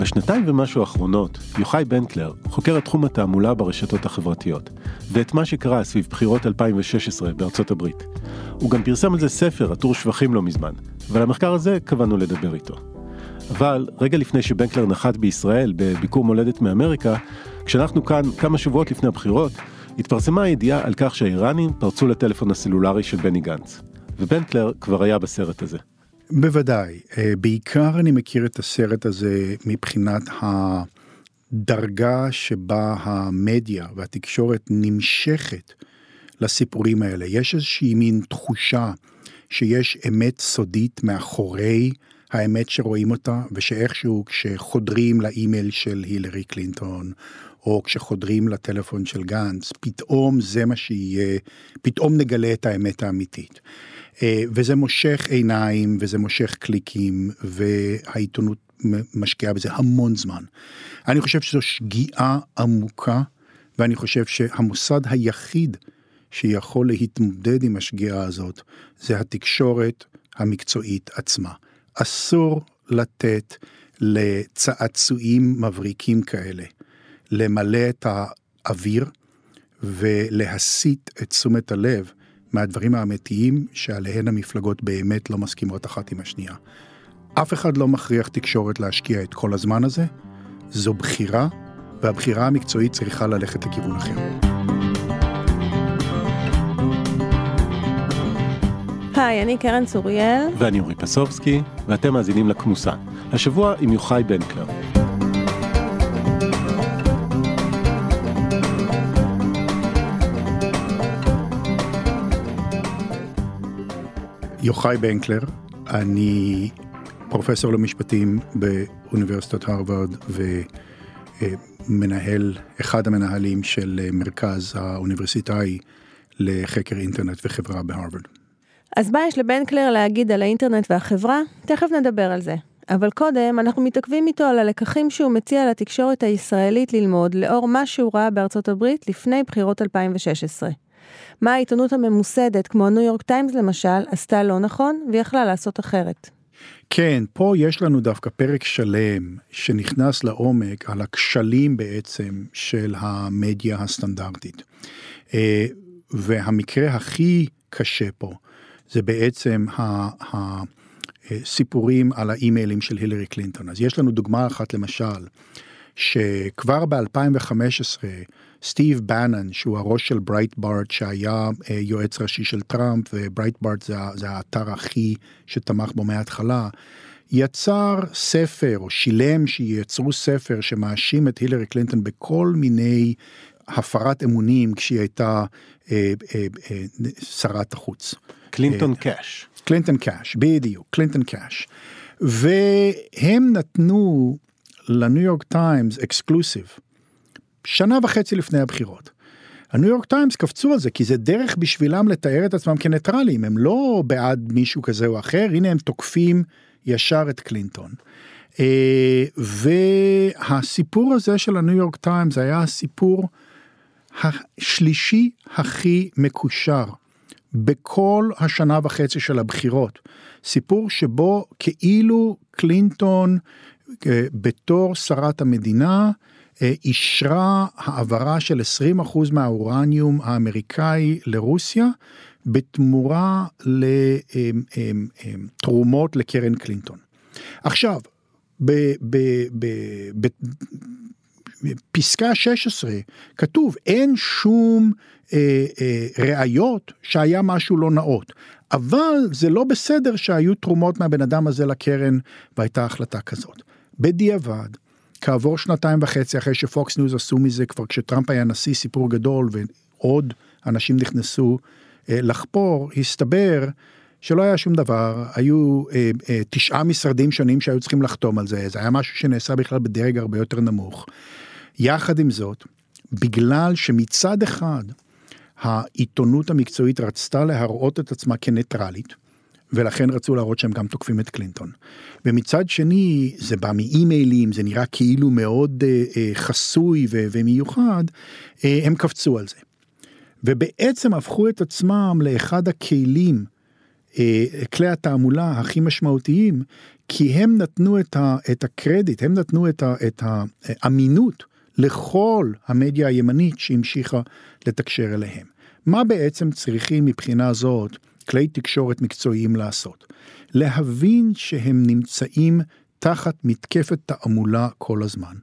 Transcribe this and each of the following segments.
בשנתיים ומשהו האחרונות, יוחאי בנקלר חוקר את תחום התעמולה ברשתות החברתיות, ואת מה שקרה סביב בחירות 2016 בארצות הברית. הוא גם פרסם על זה ספר, עטור שבחים לא מזמן, ועל המחקר הזה קבענו לדבר איתו. אבל רגע לפני שבנקלר נחת בישראל בביקור מולדת מאמריקה, כשאנחנו כאן כמה שבועות לפני הבחירות, התפרסמה הידיעה על כך שהאיראנים פרצו לטלפון הסלולרי של בני גנץ. ובנקלר כבר היה בסרט הזה. בוודאי. בעיקר אני מכיר את הסרט הזה מבחינת הדרגה שבה המדיה והתקשורת נמשכת לסיפורים האלה. יש איזושהי מין תחושה שיש אמת סודית מאחורי האמת שרואים אותה, ושאיכשהו כשחודרים לאימייל של הילרי קלינטון, או כשחודרים לטלפון של גנץ, פתאום זה מה שיהיה, פתאום נגלה את האמת האמיתית. וזה מושך עיניים, וזה מושך קליקים, והעיתונות משקיעה בזה המון זמן. אני חושב שזו שגיאה עמוקה, ואני חושב שהמוסד היחיד שיכול להתמודד עם השגיאה הזאת, זה התקשורת המקצועית עצמה. אסור לתת לצעצועים מבריקים כאלה, למלא את האוויר, ולהסיט את תשומת הלב, מהדברים האמיתיים שעליהן המפלגות באמת לא מסכימות אחת עם השנייה. אף אחד לא מכריח תקשורת להשקיע את כל הזמן הזה, זו בחירה, והבחירה המקצועית צריכה ללכת לכיוון אחר. היי, אני קרן צוריאל. ואני אורי פסובסקי, ואתם מאזינים לכמוסה. השבוע עם יוחאי בנקלר. יוחאי בנקלר, אני פרופסור למשפטים באוניברסיטת הרווארד ומנהל, אחד המנהלים של מרכז האוניברסיטאי לחקר אינטרנט וחברה בהרווארד. אז מה יש לבנקלר להגיד על האינטרנט והחברה? תכף נדבר על זה. אבל קודם אנחנו מתעכבים איתו על הלקחים שהוא מציע לתקשורת הישראלית ללמוד לאור מה שהוא ראה בארצות הברית לפני בחירות 2016. מה העיתונות הממוסדת, כמו ניו יורק טיימס למשל, עשתה לא נכון ויכלה לעשות אחרת. כן, פה יש לנו דווקא פרק שלם שנכנס לעומק על הכשלים בעצם של המדיה הסטנדרטית. והמקרה הכי קשה פה זה בעצם הסיפורים על האימיילים של הילרי קלינטון. אז יש לנו דוגמה אחת למשל, שכבר ב-2015 סטיב בנן, שהוא הראש של ברייטברט, שהיה יועץ ראשי של טראמפ, וברייטברט זה האתר הכי שתמך בו מההתחלה, יצר ספר, או שילם שייצרו ספר, שמאשים את הילרי קלינטון בכל מיני הפרת אמונים, כשהיא הייתה שרת החוץ. קלינטון קאש. קלינטון קאש, בדיוק, קלינטון קאש. והם נתנו לניו יורק טיימס אקסקלוסיב, שנה וחצי לפני הבחירות. הניו יורק טיימס קפצו על זה, כי זה דרך בשבילם לתאר את עצמם כניטרלים, הם לא בעד מישהו כזה או אחר, הנה הם תוקפים ישר את קלינטון. והסיפור הזה של הניו יורק טיימס היה הסיפור השלישי הכי מקושר, בכל השנה וחצי של הבחירות. סיפור שבו כאילו קלינטון בתור שרת המדינה אישרה העברה של 20% מהאורניום האמריקאי לרוסיה, בתמורה לתרומות לקרן קלינטון. עכשיו, בפסקה 16 כתוב, אין שום ראיות שהיה משהו לא נאות, אבל זה לא בסדר שהיו תרומות מהבן אדם הזה לקרן, והייתה החלטה כזאת. בדיעבד, כעבור 2.5 אחרי שפוקס ניוז עשו מזה, כבר כשטראמפ היה נשיא, סיפור גדול, ועוד אנשים נכנסו לחפור, הסתבר שלא היה שום דבר, היו 9 משרדים שונים שהיו צריכים לחתום על זה, זה היה משהו שנעשה בכלל בדרג הרבה יותר נמוך. יחד עם זאת, בגלל שמצד אחד, העיתונות המקצועית רצתה להראות את עצמה כניטרלית, ולכן רצו להראות שהם גם תוקפים את קלינטון. ומצד שני, זה בא מאימיילים, זה נראה כאילו מאוד חסוי ומיוחד, הם קפצו על זה. ובעצם הפכו את עצמם לאחד הכלים כלי התעמולה הכי משמעותיים, כי הם נתנו את הקרדיט, הם נתנו את האמינות לכל המדיה הימנית שהמשיכה לתקשר אליהם. מה בעצם צריכים מבחינה זאת כלי תקשורת מקצועיים לעשות? להבין שהם נמצאים תחת מתקפת תעמולה כל הזמן.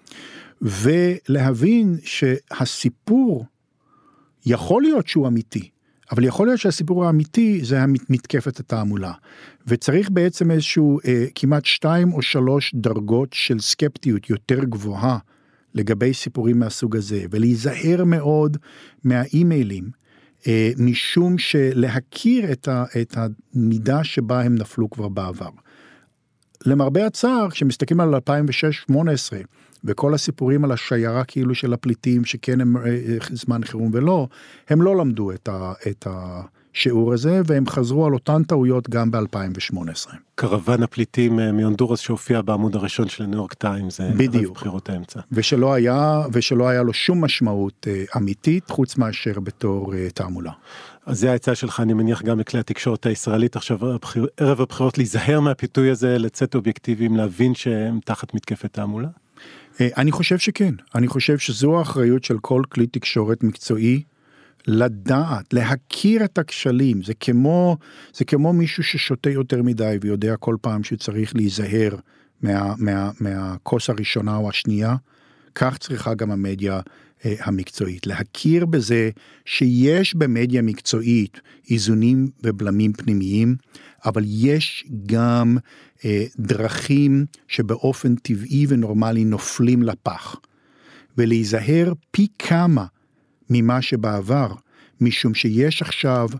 ולהבין שהסיפור יכול להיות שהוא אמיתי, אבל יכול להיות שהסיפור האמיתי זה מתקפת התעמולה. וצריך בעצם איזשהו כמעט 2 או 3 דרגות של סקפטיות יותר גבוהה לגבי סיפורים מהסוג הזה, ולהיזהר מאוד מהאימיילים, משום שלהכיר את המידה שבה הם נפלו כבר בעבר. למרבה הצער, כשמסתכלים על 2006-2018, וכל הסיפורים על השיירה כאילו של הפליטים, שכן הם זמן חירום ולא, הם לא למדו את השיעור הזה, והם חזרו על אותן טעויות גם ב-2018. קרוון הפליטים מהונדורס שהופיע בעמוד הראשון של ניו יורק טיימס, בדיוק. בחירות האמצע. ושלא היה לו שום משמעות אמיתית, חוץ מאשר בתור תעמולה. אז זה ההצעה שלך, אני מניח גם לכלי התקשורת הישראלית, עכשיו ערב הבחירות, להיזהר מהפיתוי הזה, לצאת אובייקטיביים, להבין שהם תחת מתקפת תעמולה? אני חושב שכן, אני חושב שזו האחריות של כל כלי תקשורת מקצועי, לדעת, להכיר את הכשלים, זה כמו מישהו ששותה יותר מדי, ויודע כל פעם שצריך להיזהר מהכוס הראשונה או השנייה, כך צריכה גם המדיה המקצועית, להכיר בזה שיש במדיה מקצועית איזונים ובלמים פנימיים, אבל יש גם דרכים שבאופן טבעי ונורמלי נופלים לפח, ולהיזהר פי כמה ממה שבעבר, משום שיש עכשיו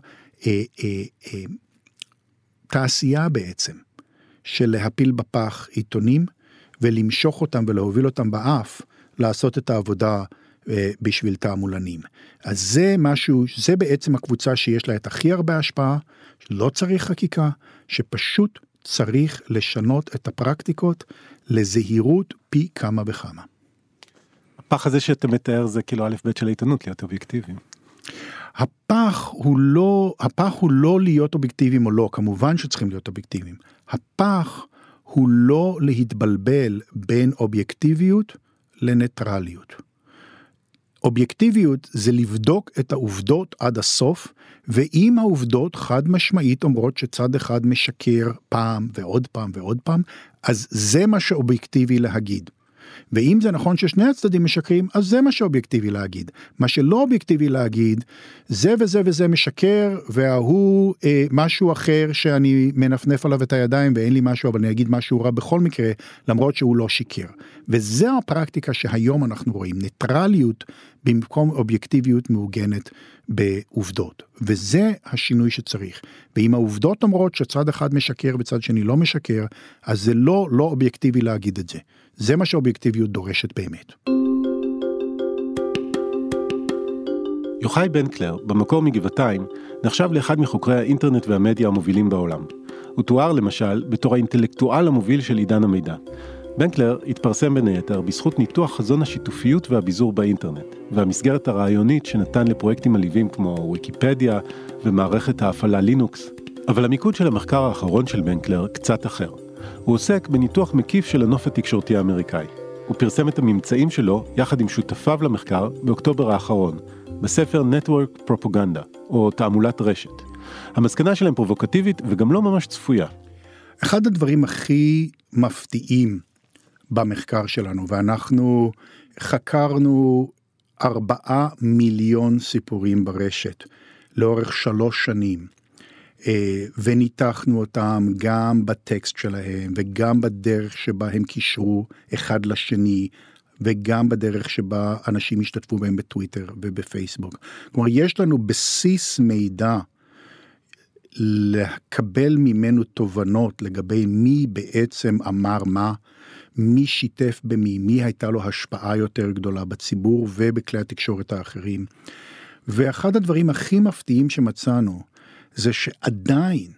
תעשייה בעצם, של להפיל בפח עיתונים, ולמשוך אותם ולהוביל אותם באף, לעשות את העבודה בשביל תעמולנים. אז זה משהו, זה בעצם הקבוצה שיש לה את הכי הרבה השפעה, שלא צריך חקיקה, שפשוט צריך לשנות את הפרקטיקות לזהירות פי כמה וכמה. הפח הזה שאתה מתאר זה כאילו א' ב' של העיתונות, להיות אובייקטיביים. הפח הוא לא להיות אובייקטיביים או לא, כמובן שצריכים להיות אובייקטיביים. הפח הוא לא להתבלבל בין אובייקטיביות לניטרליות. אובייקטיביות זה לבדוק את העובדות עד הסוף, ואם העובדות חד משמעית אומרות שצד אחד משקר פעם ועוד פעם ועוד פעם, אז זה מה שאובייקטיבי להגיד. ואם זה נכון ששני הצדדים משקרים, אז זה מה שאובייקטיבי להגיד. מה שלא אובייקטיבי להגיד, זה וזה וזה משקר, והוא משהו אחר שאני מנפנף עליו את הידיים, ואין לי משהו, אבל אני אגיד משהו רע בכל מקרה, למרות שהוא לא שיקר. וזה הפרקטיקה שהיום אנחנו רואים, ניטרליות במקום אובייקטיביות מעוגנת בעובדות. וזה השינוי שצריך. ואם העובדות אומרות שצד אחד משקר וצד שני לא משקר, אז זה לא אובייקטיבי להגיד את זה. זה מה שאובייקטיביות דורשת באמת. יוחאי בנקלר, במקור מגבעתיים, נחשב לאחד מחוקרי האינטרנט והמדיה המובילים בעולם. הוא תואר למשל בתור האינטלקטואל המוביל של עידן המידע. בנקלר התפרסם בין היתר בזכות ניתוח חזון השיתופיות והביזור באינטרנט, והמסגרת הרעיונית שנתן לפרויקטים עליבים כמו ויקיפדיה ומערכת ההפעלה לינוקס. אבל המיקוד של המחקר האחרון של בנקלר קצת אחר. הוא עוסק בניתוח מקיף של הנוף התקשורתי האמריקאי. הוא פרסם את הממצאים שלו יחד עם שותפיו למחקר באוקטובר האחרון, בספר Network Propaganda, או תעמולת רשת. המסקנה שלהם פרובוקטיבית וגם לא ממש צפויה. אחד הדברים הכי מפתיעים במחקר שלנו, ואנחנו חקרנו 4 מיליון סיפורים ברשת לאורך 3 שנים, וניתחנו אותם גם בטקסט שלהם, וגם בדרך שבה הם קישרו אחד לשני, וגם בדרך שבה אנשים השתתפו בהם בטוויטר ובפייסבוק. כלומר, יש לנו בסיס מידע לקבל ממנו תובנות לגבי מי בעצם אמר מה, מי שיתף במי, מי הייתה לו השפעה יותר גדולה בציבור ובכלי התקשורת האחרים. ואחד הדברים הכי מפתיעים שמצאנו, זה שעדיין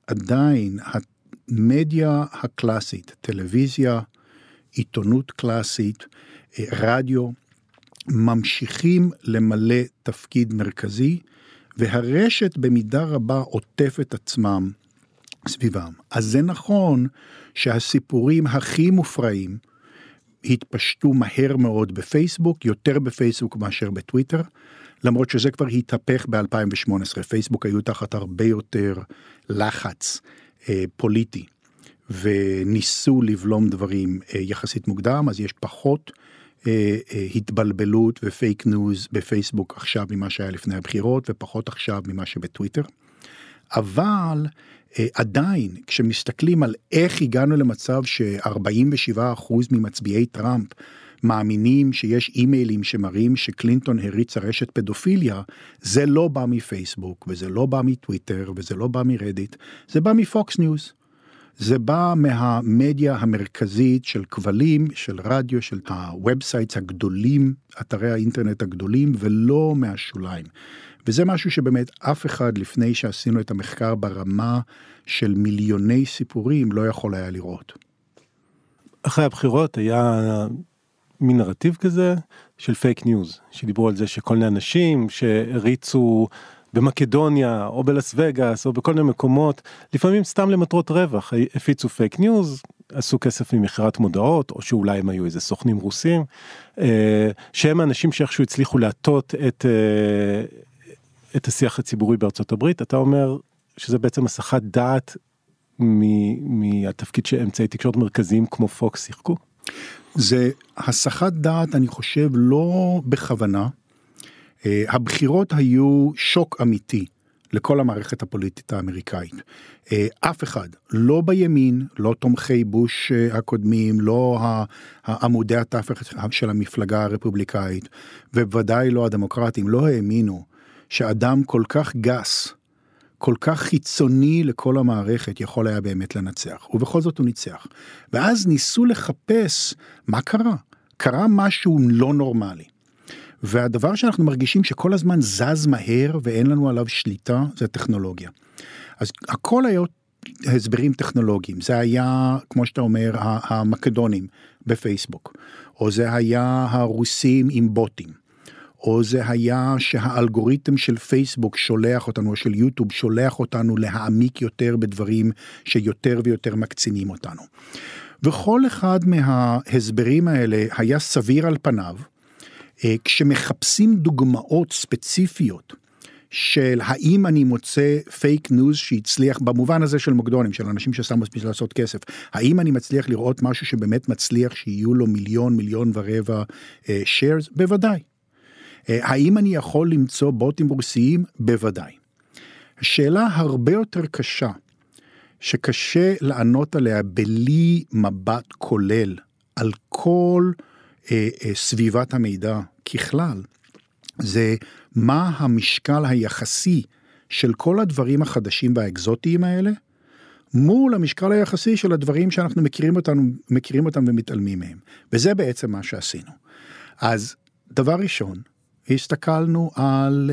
המדיה הקלאסית, טלוויזיה, עיתונות קלאסית, רדיו, ממשיכים למלא תפקיד מרכזי, והרשת במידה רבה עוטפת עצמם סביבם. אז זה נכון שהסיפורים הכי מופרעים התפשטו מהר מאוד בפייסבוק, יותר בפייסבוק מאשר בטוויטר, למרות שזה כבר התהפך ב-2018. פייסבוק היו תחת הרבה יותר לחץ פוליטי, וניסו לבלום דברים יחסית מוקדם, אז יש פחות התבלבלות ופייק ניוז בפייסבוק עכשיו ממה שהיה לפני הבחירות, ופחות עכשיו ממה שבטוויטר. אבל עדיין, כשמסתכלים על איך הגענו למצב ש47% ממצביעי טראמפ מאמינים שיש אימיילים שמראים שקלינטון הריץ רשת פדופיליה, זה לא בא מפייסבוק, וזה לא בא מטוויטר, וזה לא בא מרדיט, זה בא מפוקס ניוז. זה בא מהמדיה המרכזית של כבלים, של רדיו, של הוובסייטס הגדולים, אתרי האינטרנט הגדולים, ולא מהשוליים. וזה משהו שבאמת אף אחד לפני שעשינו את המחקר ברמה של מיליוני סיפורים לא יכול היה לראות. אחרי הבחירות היה מין נרטיב כזה של פייק ניוז, שדיברו על זה שכל מיני אנשים שהריצו במקדוניה או בלס וגאס או בכל מיני מקומות, לפעמים סתם למטרות רווח, הפיצו פייק ניוז, עשו כסף ממכירת מודעות, או שאולי הם היו איזה סוכנים רוסים, שהם האנשים שאיכשהו הצליחו להטות את השיח הציבורי בארצות הברית. אתה אומר שזה בעצם הסחת דעת מהתפקיד שאמצעי תקשורת מרכזיים כמו פוקס שיחקו? זה הסחת דעת, אני חושב, לא בכוונה. הבחירות היו שוק אמיתי לכל המערכת הפוליטית האמריקאית. אף אחד, לא בימין, לא תומכי בוש הקודמים, לא העמודי התווך של המפלגה הרפובליקאית, ובוודאי לא הדמוקרטים, לא האמינו שאדם כל כך גס, כל כך חיצוני לכל המערכת יכול היה באמת לנצח, ובכל זאת הוא ניצח. ואז ניסו לחפש מה קרה. קרה משהו לא נורמלי. והדבר שאנחנו מרגישים שכל הזמן זז מהר ואין לנו עליו שליטה, זה טכנולוגיה. אז הכל היה הסברים טכנולוגיים. זה היה, כמו שאתה אומר, המקדונים בפייסבוק, או זה היה הרוסים עם בוטים. או זה היה שהאלגוריתם של פייסבוק שולח אותנו, או של יוטיוב שולח אותנו להעמיק יותר בדברים שיותר ויותר מקצינים אותנו. וכל אחד מההסברים האלה היה סביר על פניו, כשמחפשים דוגמאות ספציפיות של האם אני מוצא פייק ניוז שהצליח, במובן הזה של מוקדונים, של אנשים ששמו מספיק לעשות כסף, האם אני מצליח לראות משהו שבאמת מצליח שיהיו לו מיליון ורבע shares? בוודאי. האם אני יכול למצוא בוטים רוסיים? בוודאי. השאלה הרבה יותר קשה, שקשה לענות עליה בלי מבט כולל, על כל סביבת המידע ככלל, זה מה המשקל היחסי של כל הדברים החדשים והאקזוטיים האלה, מול המשקל היחסי של הדברים שאנחנו מכירים אותם ומתעלמים מהם. וזה בעצם מה שעשינו. אז דבר ראשון, הסתכלנו על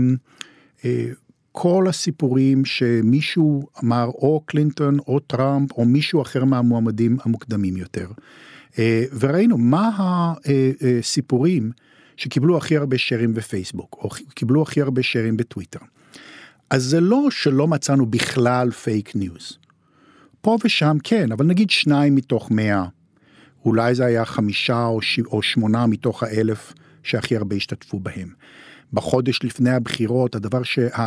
כל הסיפורים שמישהו אמר, או קלינטון, או טראמפ, או מישהו אחר מהמועמדים המוקדמים יותר. וראינו מה הסיפורים שקיבלו הכי הרבה שרים בפייסבוק, או קיבלו הכי הרבה שרים בטוויטר. אז זה לא שלא מצאנו בכלל פייק ניוז. פה ושם כן, אבל נגיד 2 מתוך 100, אולי זה היה 5 או 8 מתוך 1,000, שהכי הרבה השתתפו בהם. בחודש לפני הבחירות, הדבר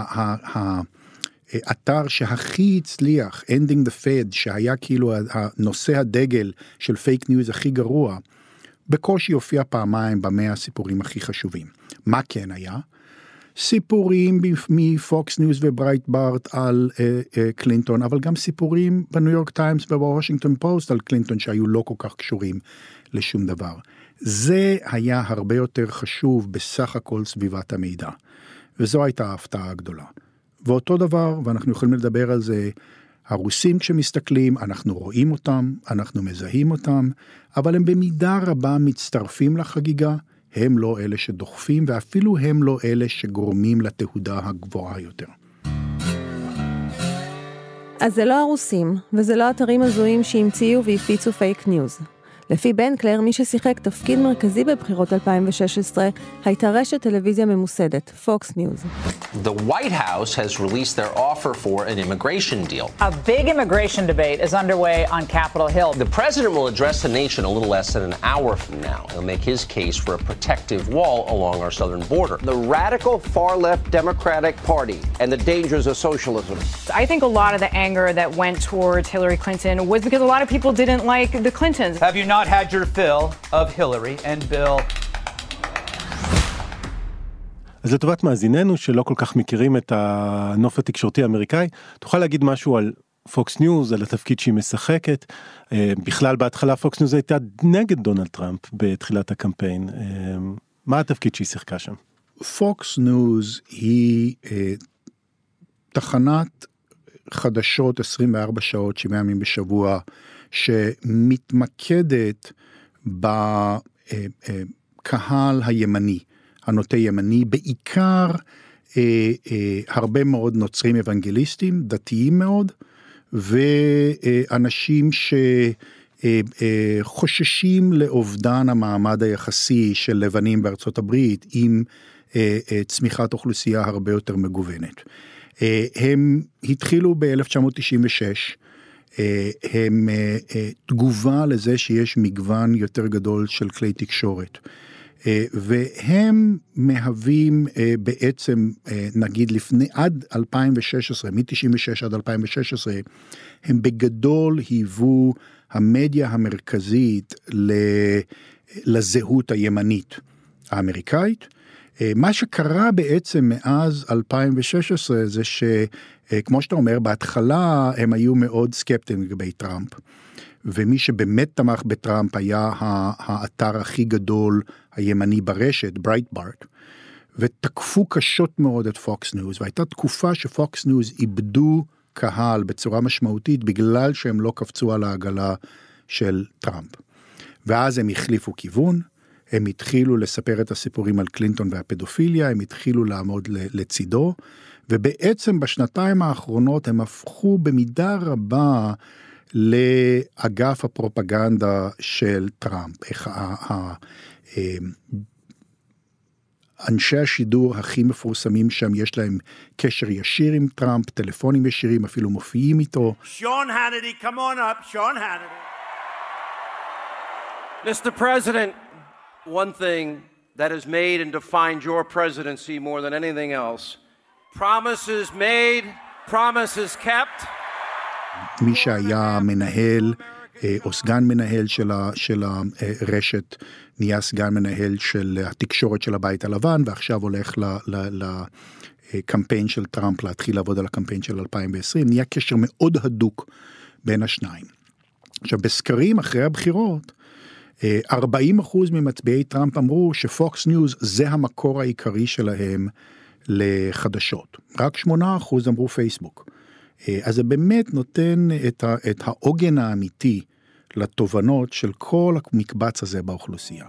האתר שהכי הצליח, Ending the Fed, שהיה כאילו הנושא הדגל של פייק ניוז הכי גרוע, בקושי הופיע פעמיים ב100 הסיפורים הכי חשובים. מה כן היה? סיפורים מפוקס ניוז וברייטברט על קלינטון, אבל גם סיפורים בניו יורק טיימס ובוושינגטון פוסט על קלינטון שהיו לא כל כך קשורים לשום דבר. זה היה הרבה יותר חשוב בסך הכל סביבת המידע. וזו הייתה ההפתעה הגדולה. ואותו דבר, ואנחנו יכולים לדבר על זה, הרוסים כשמסתכלים, אנחנו רואים אותם, אנחנו מזהים אותם, אבל הם במידה רבה מצטרפים לחגיגה, הם לא אלה שדוחפים, ואפילו הם לא אלה שגורמים לתהודה הגבוהה יותר. אז זה לא הרוסים, וזה לא אתרים הזויים שהמציאו והפיצו פייק ניוז. לפי בנקלר, מי ששיחק תפקיד מרכזי בבחירות 2016 הייתה רשת טלוויזיה ממוסדת, Fox News. The White House has released their offer for an immigration deal. A big immigration debate is underway on Capitol Hill. The president will address the nation a little less than an hour from now. He'll make his case for a protective wall along our southern border. The radical far-left Democratic Party and the dangers of socialism. I think a lot of the anger that went towards Hillary Clinton was because a lot of people didn't like the Clintons. Have you not had your fill of Hillary and Bill? אז לטובת מאזיננו שלא כל כך מכירים את הנוף התקשורתי האמריקאי, תוכל להגיד משהו על פוקס ניוז, על התפקיד שהיא משחקת. בכלל בהתחלה פוקס ניוז הייתה נגד דונלד טראמפ בתחילת הקמפיין. מה התפקיד שהיא שיחקה שם? פוקס ניוז היא תחנת חדשות 24 שעות, 7 ימים בשבוע, שמתמקדת בקהל הימני, הנוטה ימני, בעיקר הרבה מאוד נוצרים אוונגליסטים, דתיים מאוד, ואנשים שחוששים לאובדן המעמד היחסי של לבנים בארצות הברית, עם צמיחת אוכלוסייה הרבה יותר מגוונת. הם התחילו ב-1996, הם תגובה לזה שיש מגוון יותר גדול של כלי תקשורת. והם מהווים בעצם, נגיד לפני, עד 2016, מ-96 עד 2016, הם בגדול היוו המדיה המרכזית לזהות הימנית האמריקאית. מה שקרה בעצם מאז 2016 זה שכמו שאתה אומר, בהתחלה הם היו מאוד סקפטיים לגבי טראמפ. ומי שבאמת תמך בטראמפ היה האתר הכי גדול הימני ברשת, ברייטברט, ותקפו קשות מאוד את פוקס ניוז, והייתה תקופה שפוקס ניוז איבדו קהל בצורה משמעותית, בגלל שהם לא קפצו על העגלה של טראמפ. ואז הם החליפו כיוון, הם התחילו לספר את הסיפורים על קלינטון והפדופיליה, הם התחילו לעמוד לצידו, ובעצם בשנתיים האחרונות הם הפכו במידה רבה לאגף הפרופגנדה של טראמפ. אנשי השידור הכי מפורסמים שם, יש להם קשר ישיר עם טראמפ, טלפונים ישירים, אפילו מופיעים איתו. Sean Hannity, come on up, Sean Hannity. Mr. President, one thing that has made and defined your presidency more than anything else, promises made, promises kept. מי שהיה מנהל או סגן מנהל של הרשת, נהיה סגן מנהל של התקשורת של הבית הלבן, ועכשיו הולך לקמפיין של טראמפ, להתחיל לעבוד על הקמפיין של 2020, נהיה קשר מאוד הדוק בין השניים. עכשיו, בסקרים אחרי הבחירות, 40% ממצביעי טראמפ אמרו שפוקס ניוז זה המקור העיקרי שלהם לחדשות. רק 8% אמרו פייסבוק. אז זה באמת נותן את העוגן האמיתי לתובנות של כל המקבץ הזה באוכלוסייה.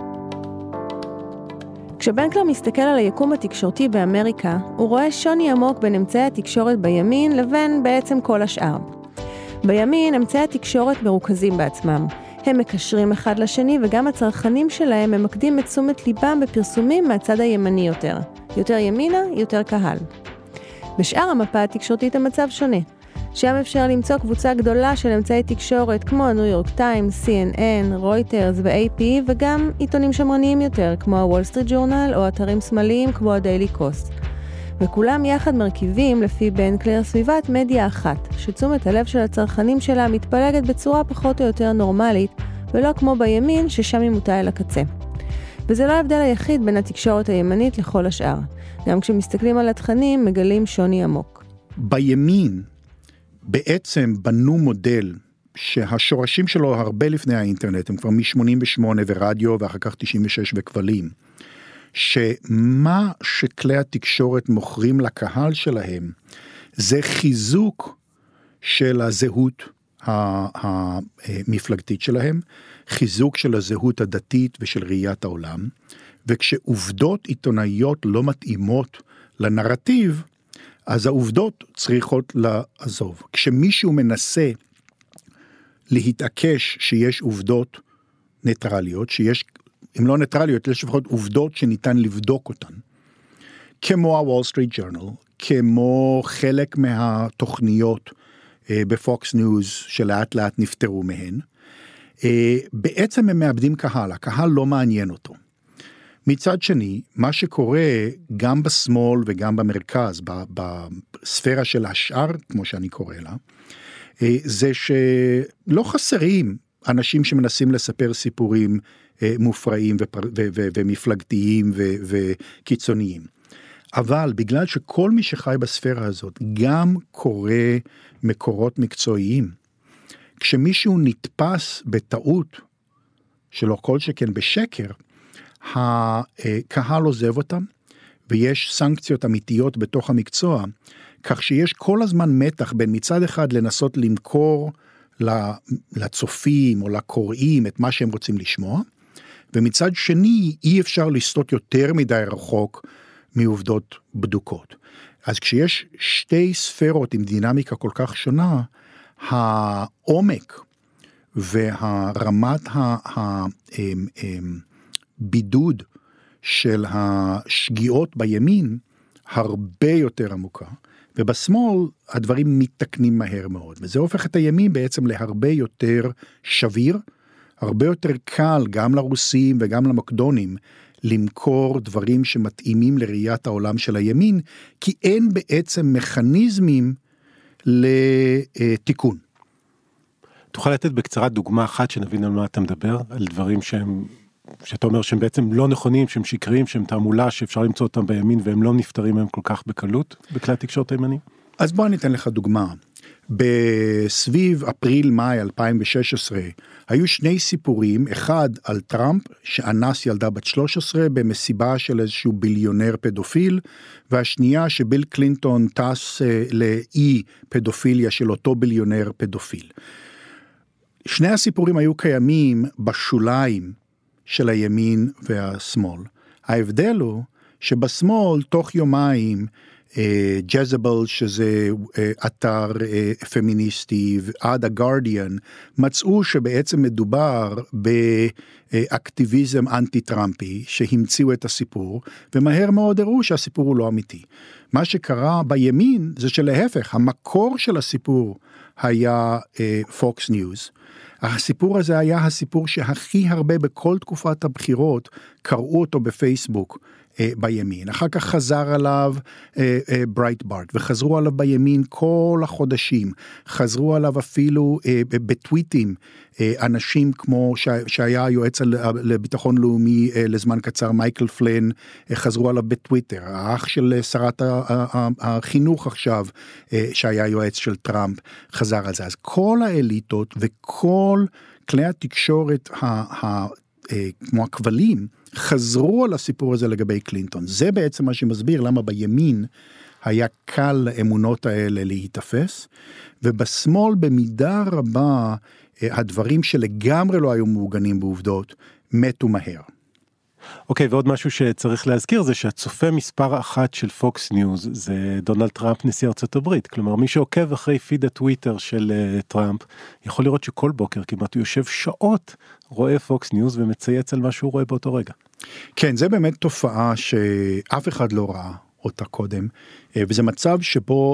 כשבנקלר מסתכל על היקום התקשורתי באמריקה, הוא רואה שוני עמוק בין אמצעי התקשורת בימין לבין בעצם כל השאר. בימין אמצעי התקשורת מרוכזים בעצמם. הם מקשרים אחד לשני וגם הצרכנים שלהם ממקדים את תשומת ליבם בפרסומים מהצד הימני יותר. יותר ימינה, יותר קהל. בשאר המפה התקשורתית המצב שונה. שם אפשר למצוא קבוצה גדולה של אמצעי תקשורת כמו הניו יורק טיימס, CNN, רויטרס ו-AP וגם עיתונים שמרניים יותר כמו הוול סטריט ג'ורנל או אתרים שמאליים כמו הדיילי קוסט. וכולם יחד מרכיבים לפי בנקלר סביבת מדיה אחת, שתשומת הלב של הצרכנים שלה מתפלגת בצורה פחות או יותר נורמלית ולא כמו בימין ששם היא מוטה אל הקצה. וזה לא ההבדל היחיד בין התקשורת הימנית לכל השאר. גם כשמסתכלים על התכנים, מגלים שוני עמוק. בימין בעצם בנו מודל שהשורשים שלו הרבה לפני האינטרנט, הם כבר מ-88 ורדיו ואחר כך 96 וכבלים, שמה שכלי התקשורת מוכרים לקהל שלהם, זה חיזוק של הזהות המפלגתית שלהם, חיזוק של הזהות הדתית ושל ראיית העולם, וכשעובדות עיתונאיות לא מתאימות לנרטיב, אז העובדות צריכות לעזוב. כשמישהו מנסה להתעקש שיש עובדות ניטרליות, שיש, אם לא ניטרליות, יש לפחות עובדות שניתן לבדוק אותן, כמו ה-Wall Street Journal, כמו חלק מהתוכניות בפוקס ניוז שלאט לאט נפטרו מהן, בעצם הם מאבדים קהל, הקהל לא מעניין אותו. מצד שני, מה שקורה גם בשמאל וגם במרכז, בספירה של השאר, כמו שאני קורא לה, זה שלא חסרים אנשים שמנסים לספר סיפורים מופרעים ומפלגתיים וקיצוניים. אבל בגלל שכל מי שחי בספירה הזאת גם קורא מקורות מקצועיים, כשמישהו נתפס בטעות, שלא כל שכן בשקר, הקהל עוזב אותם, ויש סנקציות אמיתיות בתוך המקצוע, כך שיש כל הזמן מתח בין מצד אחד לנסות למכור לצופים או לקוראים את מה שהם רוצים לשמוע, ומצד שני אי אפשר לסטות יותר מדי רחוק מעובדות בדוקות. אז כשיש שתי ספירות עם דינמיקה כל כך שונה, העומק והרמת הבידוד של השגיאות בימין הרבה יותר עמוקה, ובשמאל הדברים מתקנים מהר מאוד, וזה הופך את הימין בעצם להרבה יותר שביר, הרבה יותר קל גם לרוסים וגם למקדונים, למכור דברים שמתאימים לראיית העולם של הימין, כי אין בעצם מכניזמים לתיקון. תוכל לתת בקצרה דוגמה אחת שנבין על מה אתה מדבר, על דברים שאתה אומר שהם בעצם לא נכונים, שהם שקריים, שהם תעמולה, שאפשר למצוא אותם בימין, והם לא נפטרים מהם כל כך בקלות, בכלי התקשורת הימניים? אז בוא ניתן לך דוגמה. בסביב אפריל-מאי 2016, היו שני סיפורים, אחד על טראמפ, שאנס ילדה בת 13 במסיבה של איזשהו ביליונר פדופיל, והשנייה שביל קלינטון טס לאי פדופיליה של אותו ביליונר פדופיל. שני הסיפורים היו קיימים בשוליים של הימין והשמאל. ההבדל הוא שבשמאל תוך יומיים ג'זבל, שזה אתר פמיניסטי, עד הגארדיאן, מצאו שבעצם מדובר באקטיביזם אנטי-טראמפי, שהמציאו את הסיפור, ומהר מאוד הראו שהסיפור הוא לא אמיתי. מה שקרה בימין זה שלהפך, המקור של הסיפור היה פוקס ניוז. הסיפור הזה היה הסיפור שהכי הרבה בכל תקופת הבחירות קראו אותו בפייסבוק בימין. אחר כך חזר עליו ברייטברט, וחזרו עליו בימין כל החודשים. חזרו עליו אפילו בטוויטים, אנשים כמו שהיה היועץ לביטחון לאומי לזמן קצר, מייקל פלן, חזרו עליו בטוויטר. האח של שרת החינוך עכשיו, שהיה יועץ של טראמפ, חזר על זה. אז כל האליטות וכל כלי התקשורת כמו הכבלים, חזרו על הסיפור הזה לגבי קלינטון. זה בעצם מה שמסביר למה בימין היה קל לאמונות האלה להתאפס, ובשמאל במידה רבה הדברים שלגמרי לא היו מעוגנים בעובדות, מתו מהר. אוקיי, ועוד משהו שצריך להזכיר זה שהצופה מספר אחת של פוקס ניוז זה דונלד טראמפ, נשיא ארצות הברית. כלומר, מי שעוקב אחרי פיד הטוויטר של טראמפ, יכול לראות שכל בוקר כמעט הוא יושב שעות, רואה פוקס ניוז ומצייץ על מה שהוא רואה באותו רגע. כן, זה באמת תופעה שאף אחד לא ראה אותה קודם, וזה מצב שבו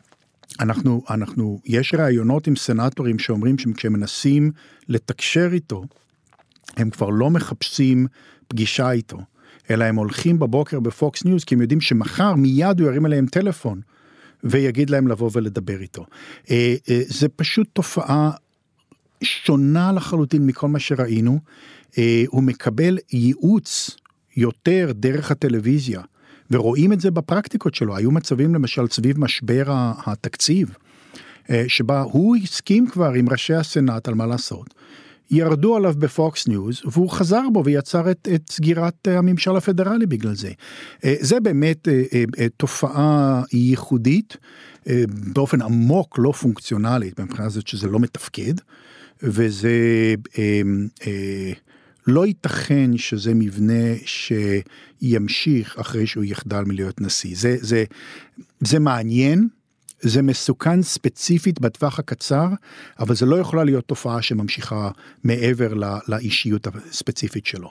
יש רעיונות עם סנטורים שאומרים שכשהם מנסים לתקשר איתו, הם כבר לא מחפשים פגישה איתו, אלא הם הולכים בבוקר בפוקס ניוז, כי הם יודעים שמחר מיד הוא ירים אליהם טלפון, ויגיד להם לבוא ולדבר איתו. זה פשוט תופעה שונה לחלוטין מכל מה שראינו, הוא מקבל ייעוץ יותר דרך הטלוויזיה, ורואים את זה בפרקטיקות שלו. היו מצבים למשל סביב משבר התקציב, שבה הוא הסכים כבר עם ראשי הסנאט על מה לעשות, ירדו עליו בפוקס ניוז, והוא חזר בו ויצר את סגירת הממשל הפדרלי בגלל זה. זה באמת תופעה ייחודית, באופן עמוק לא פונקציונלית, מבחינה זאת שזה לא מתפקד, וזה לא ייתכן שזה מבנה שימשיך אחרי שהוא יחדל מלהיות נשיא. זה מעניין, זה מסוכן ספציפית בטווח הקצר, אבל זה לא יכולה להיות תופעה שממשיכה מעבר לאישיות הספציפית שלו.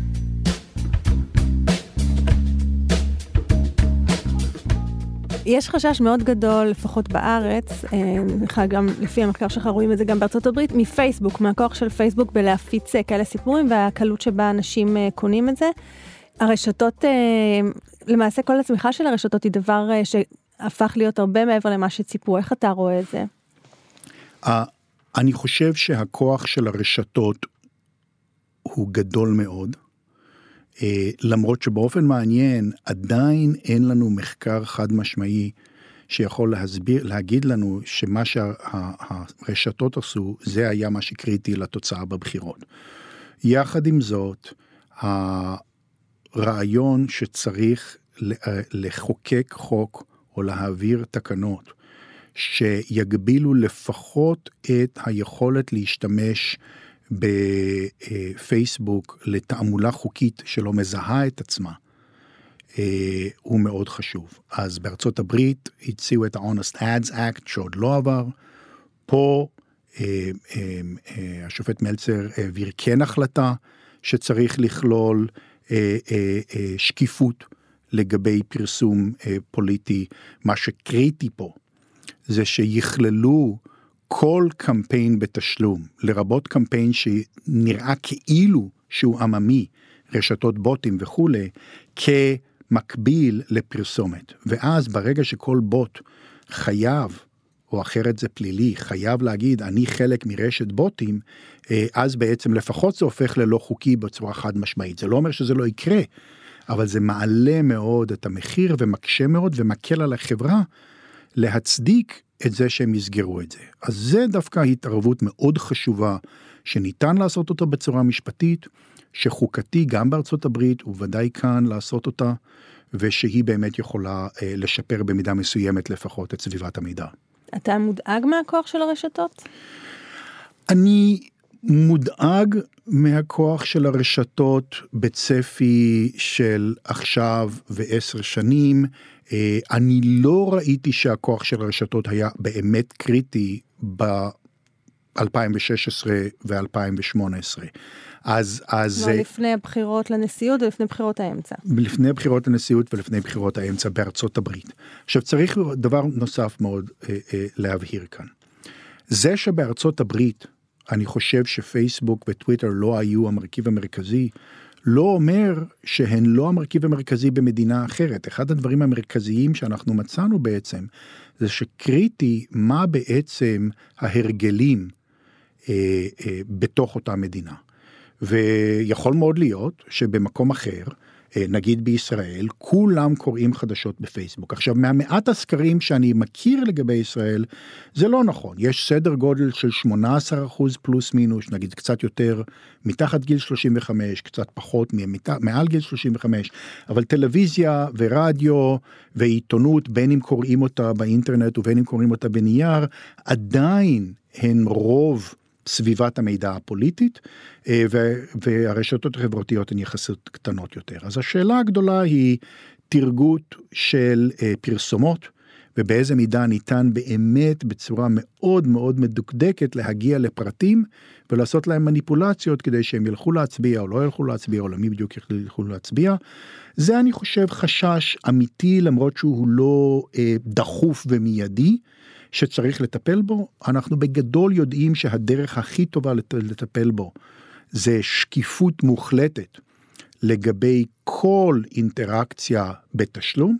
יש חשש מאוד גדול, לפחות בארץ, גם לפי המחקר שלך רואים את זה גם בארצות הברית, מפייסבוק, מהכוח של פייסבוק בלהפיץ כאלה סיפורים, והקלות שבה אנשים קונים את זה. הרשתות, למעשה כל הצמיחה של הרשתות היא דבר שהפך להיות הרבה מעבר למה שציפו. איך אתה רואה את זה? אני חושב שהכוח של הרשתות הוא גדול מאוד, למרות שבאופן מעניין עדיין אין לנו מחקר חד משמעי שיכול להגיד לנו שמה שהרשתות עשו זה היה מה שקריטי לתוצאה בבחירות. יחד עם זאת, הרעיון שצריך לחוקק חוק או להעביר תקנות שיגבילו לפחות את היכולת להשתמש בפייסבוק לתעמולה חוקית שלא מזהה את עצמה, הוא מאוד חשוב. אז בארצות הברית הציעו את ה-Honest Ads Act שעוד לא עבר, פה השופט מלצר העביר כן החלטה שצריך לכלול שקיפות לגבי פרסום פוליטי. מה שקריטי פה זה שיכללו כל קמפיין בתשלום, לרבות קמפיין שנראה כאילו שהוא עממי, רשתות בוטים וכו', כמקביל לפרסומת. ואז ברגע שכל בוט חייב, או אחרת זה פלילי, חייב להגיד אני חלק מרשת בוטים, אז בעצם לפחות זה הופך ללא חוקי בצורה חד משמעית. זה לא אומר שזה לא יקרה, אבל זה מעלה מאוד את המחיר ומקשה מאוד ומקל על החברה להצדיק את זה שהם יסגרו את זה. אז זה דווקא התערבות מאוד חשובה, שניתן לעשות אותה בצורה משפטית, שחוקתי גם בארצות הברית, וודאי כאן לעשות אותה, ושהיא באמת יכולה לשפר במידה מסוימת לפחות את סביבת המידע. אתה מודאג מהכוח של הרשתות? אני מודאג מהכוח של הרשתות בצפי של עכשיו ו10 שנים. אני לא ראיתי שהכוח של הרשתות היה באמת קריטי ב-2016 ו-2018. אז לפני הבחירות לנשיאות ולפני בחירות האמצע. לפני בחירות לנשיאות ולפני בחירות האמצע בארצות הברית. עכשיו צריך דבר נוסף מאוד להבהיר כאן. זה שבארצות הברית אני חושב שפייסבוק וטוויטר לא היו המרכיב המרכזי, לא אומר שהן לא המרכיב המרכזי במדינה אחרת. אחד הדברים המרכזיים שאנחנו מצאנו בעצם, זה שקריטי מה בעצם ההרגלים בתוך אותה מדינה. ויכול מאוד להיות שבמקום אחר, נגיד בישראל, כולם קוראים חדשות בפייסבוק. עכשיו, מהמעט הסקרים שאני מכיר לגבי ישראל, זה לא נכון. יש סדר גודל של 18% פלוס מינוס, נגיד קצת יותר מתחת גיל 35, קצת פחות מעל גיל 35, אבל טלוויזיה ורדיו ועיתונות, בין אם קוראים אותה באינטרנט ובין אם קוראים אותה בנייר, עדיין הן רוב סביבת המידע הפוליטית, והרשתות החברתיות הן יחסות קטנות יותר. אז השאלה הגדולה היא תרגות של פרסומות, ובאיזה מידה ניתן באמת בצורה מאוד מאוד מדוקדקת להגיע לפרטים, ולעשות להם מניפולציות כדי שהם ילכו להצביע או לא ילכו להצביע, או למי בדיוק ילכו להצביע. זה אני חושב חשש אמיתי, למרות שהוא לא דחוף ומיידי, שצריך לטפל בו. אנחנו בגדול יודעים שהדרך הכי טובה לטפל בו, זה שקיפות מוחלטת לגבי כל אינטראקציה בתשלום.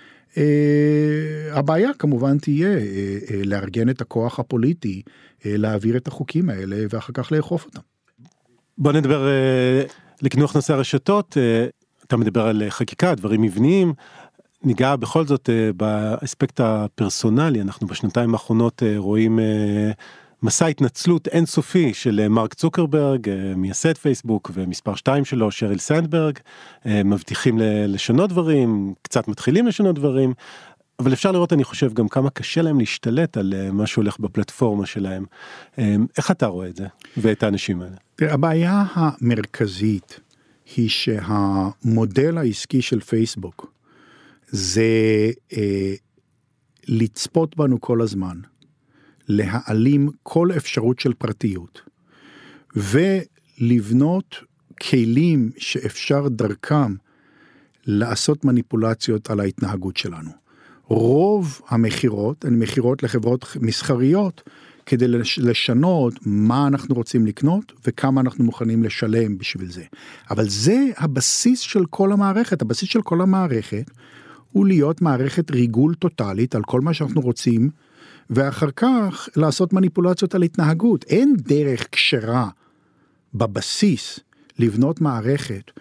הבעיה כמובן תהיה לארגן את הכוח הפוליטי, להעביר את החוקים האלה ואחר כך לאכוף אותם. בוא נדבר לקנוח נושא הרשתות, אתה מדבר על חקיקה, דברים מבניים, ניגע בכל זאת באספקט הפרסונלי. אנחנו בשנתיים האחרונות רואים מסע התנצלות אינסופי של מרק צוקרברג, מייסד פייסבוק, ומספר 2 שלו, שריל סנדברג, מבטיחים לשנות דברים, קצת מתחילים לשנות דברים, אבל אפשר לראות, אני חושב, גם כמה קשה להם להשתלט על מה שהולך בפלטפורמה שלהם. איך אתה רואה את זה, ואת האנשים האלה? הבעיה המרכזית היא שהמודל העסקי של פייסבוק, זה לצפות בנו כל הזמן, להעלים כל אפשרות של פרטיות, ולבנות כלים שאפשר דרכם לעשות מניפולציות על ההתנהגות שלנו. רוב המחירות, הן מחירות לחברות מסחריות, כדי לשנות מה אנחנו רוצים לקנות, וכמה אנחנו מוכנים לשלם בשביל זה. אבל זה הבסיס של כל המערכת. הבסיס של כל המערכת, הוא להיות מערכת ריגול טוטלית, על כל מה שאנחנו רוצים, ואחר כך לעשות מניפולציות על התנהגות. אין דרך כשרה בבסיס, לבנות מערכת,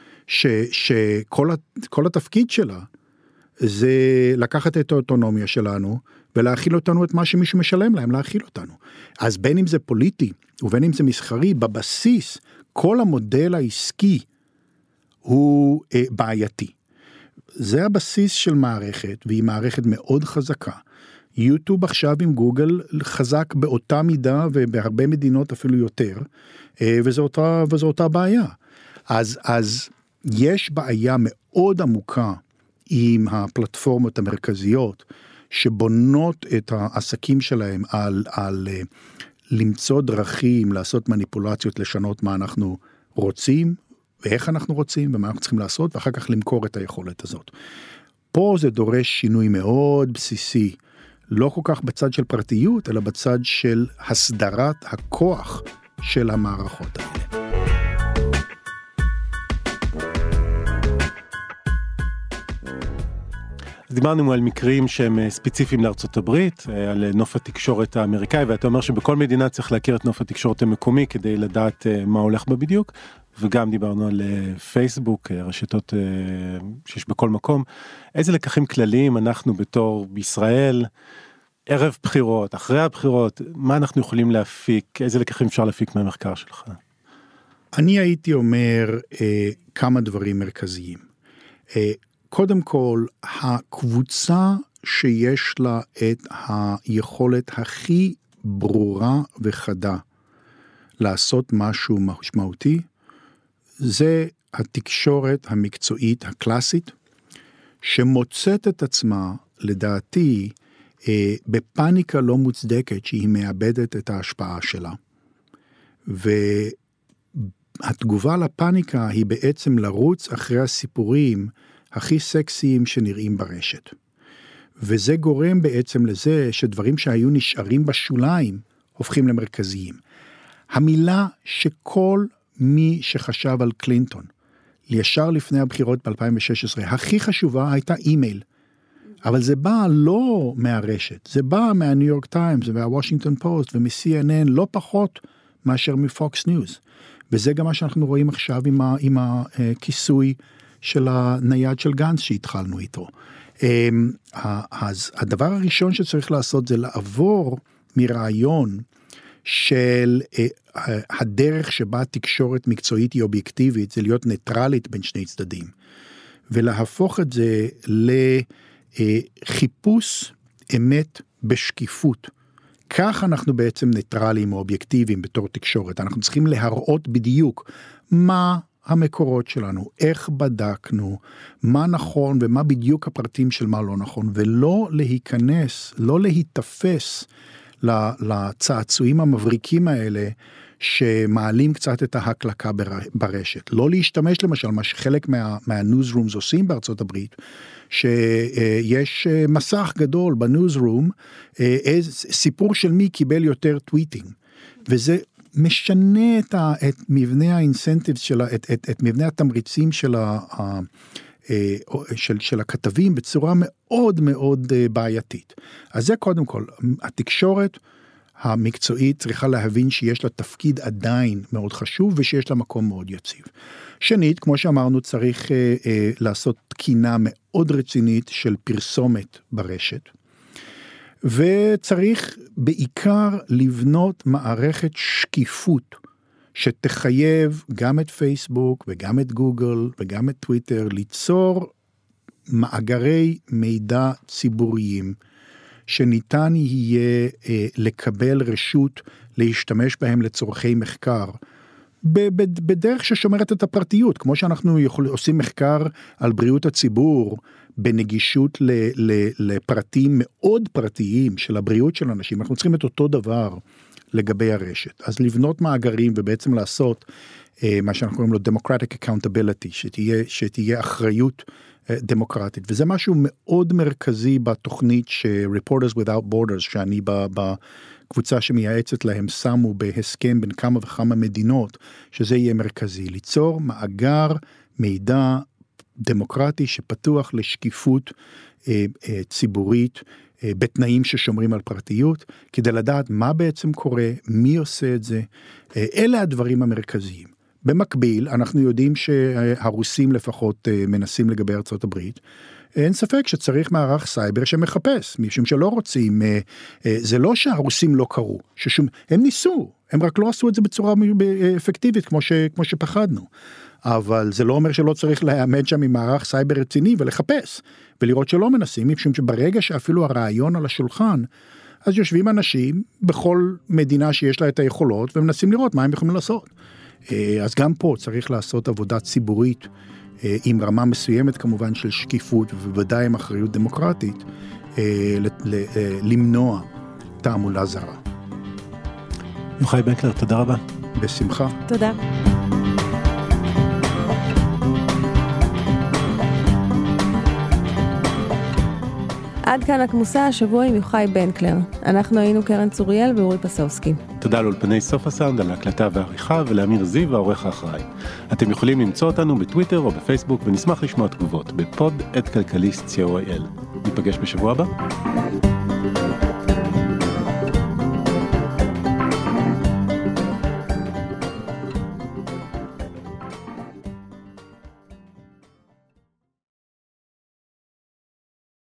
שכל התפקיד שלה, זה לקחת את האוטונומיה שלנו, ולהכיל אותנו את מה שמישהו משלם להם, להכיל אותנו. אז בין אם זה פוליטי, ובין אם זה מסחרי, בבסיס, כל המודל העסקי, הוא בעייתי. זה הבסיס של מערכת, והיא מערכת מאוד חזקה. יוטיוב עכשיו עם גוגל חזק באותה מידה, ובהרבה מדינות אפילו יותר, וזו אותה בעיה. אז יש בעיה מאוד עמוקה, עם הפלטפורמות המרכזיות, שבונות את העסקים שלהם על למצוא דרכים, לעשות מניפולציות, לשנות מה אנחנו רוצים, ואיך אנחנו רוצים, ומה אנחנו צריכים לעשות, ואחר כך למכור את היכולת הזאת. פה זה דורש שינוי מאוד בסיסי, לא כל כך בצד של פרטיות, אלא בצד של הסדרת הכוח של המערכות האלה. אז דיברנו על מקרים שהם ספציפיים לארצות הברית, על נוף התקשורת האמריקאי, ואתה אומר שבכל מדינה צריך להכיר את נוף התקשורת המקומי, כדי לדעת מה הולך בה בדיוק, וגם דיברנו על פייסבוק, רשתות שיש בכל מקום. איזה לקחים כלליים אנחנו בתור בישראל, ערב בחירות, אחרי הבחירות, מה אנחנו יכולים להפיק, איזה לקחים אפשר להפיק מהמחקר שלך? אני הייתי אומר כמה דברים מרכזיים. קודם כל, הקבוצה שיש לה את היכולת הכי ברורה וחדה לעשות משהו משמעותי, זה התקשורת המקצועית הקלאסית, שמוצאת את עצמה, לדעתי, בפאניקה לא מוצדקת, שהיא מאבדת את ההשפעה שלה. והתגובה לפאניקה היא בעצם לרוץ אחרי הסיפורים הכי סקסיים שנראים ברשת. וזה גורם בעצם לזה שדברים שהיו נשארים בשוליים, הופכים למרכזיים. המילה שכל מי שחשב על קלינטון, ישר לפני הבחירות ב-2016, הכי חשובה הייתה אימייל. אבל זה בא לא מהרשת, זה בא מהניו יורק טיימס ומהוושינגטון פוסט ומ-CNN, לא פחות מאשר מפוקס ניוז. וזה גם מה שאנחנו רואים עכשיו עם הכיסוי של הנייד של גנץ שהתחלנו איתו. אז הדבר הראשון שצריך לעשות זה לעבור מרעיון של הדרך שבה תקשורת מקצועית היא אובייקטיבית, זה להיות ניטרלית בין שני צדדים, ולהפוך את זה לחיפוש אמת בשקיפות. כך אנחנו בעצם ניטרליים או אובייקטיביים בתור תקשורת. אנחנו צריכים להראות בדיוק מה המקורות שלנו, איך בדקנו, מה נכון ומה בדיוק הפרטים של מה לא נכון, ולא להיכנס, לא להתאפס לצעצועים המבריקים האלה, שמעלים קצת את ההקלקה ברשת. לא להשתמש למשל, מה שחלק מהניוזרומס עושים בארצות הברית, שיש מסך גדול בניוזרום, סיפור של מי קיבל יותר טוויטינג, וזה משנה את מבנה האינסנטיבס שלה, את מבנה התמריצים של הכתבים בצורה מאוד מאוד בעייתית. אז זה קודם כל, התקשורת המקצועית צריכה להבין שיש לה תפקיד עדיין מאוד חשוב, ושיש לה מקום מאוד יציב. שנית, כמו שאמרנו, צריך לעשות תקינה מאוד רצינית של פרסומת ברשת, וצריך בעיקר לבנות מערכת שקיפות, שתחייב גם את פייסבוק וגם את גוגל וגם את טוויטר, ליצור מאגרי מידע ציבוריים, שניתן יהיה לקבל רשות להשתמש בהם לצורכי מחקר, בדרך ששומרת את הפרטיות, כמו שאנחנו עושים מחקר על בריאות הציבור, בנגישות לפרטים מאוד פרטיים של הבריאות של אנשים, אנחנו צריכים את אותו דבר לגבי הרשת. אז לבנות מאגרים ובעצם לעשות מה שאנחנו קוראים לו Democratic Accountability, שתהיה אחריות דמוקרטית, וזה משהו מאוד מרכזי בתוכנית ש-Reporters Without Borders, שאני בקבוצה שמייעצת להם, שמו בהסכם בין כמה וכמה מדינות, שזה יהיה מרכזי, ליצור מאגר מידע דמוקרטי שפתוח לשקיפות ציבורית, בתנאים ששומרים על פרטיות, כדי לדעת מה בעצם קורה, מי עושה את זה, אלה הדברים המרכזיים. במקביל, אנחנו יודעים שהרוסים לפחות מנסים לגבי ארצות הברית, אין ספק שצריך מערך סייבר שמחפש, משום שלא רוצים, זה לא שהרוסים לא קרו, הם ניסו, הם רק לא עשו את זה בצורה אפקטיבית כמו שפחדנו, אבל זה לא אומר שלא צריך לעמד שם עם מערך סייבר רציני ולחפש, ולראות שלא מנסים, משום שברגע שאפילו הרעיון על השולחן, אז יושבים אנשים בכל מדינה שיש לה את היכולות, ומנסים לראות מה הם יכולים לעשות. אז גם פה צריך לעשות עבודה ציבורית, עם רמה מסוימת כמובן של שקיפות, ובוודאי עם אחריות דמוקרטית, למנוע תעמולה זרה. יוחאי בנקלר, תודה רבה. בשמחה. תודה. עד כאן הכמוסה השבוע עם יוחאי בנקלר. אנחנו היינו קרן צוריאל ואורי פסובסקי. תודה לאולפני סוף הסאונד על ההקלטה והעריכה, ולאמיר זיו העורך האחראי. אתם יכולים למצוא אותנו בטוויטר או בפייסבוק, ונשמח לשמוע תגובות בפוד@כלכליסט.co.il. ניפגש בשבוע הבא.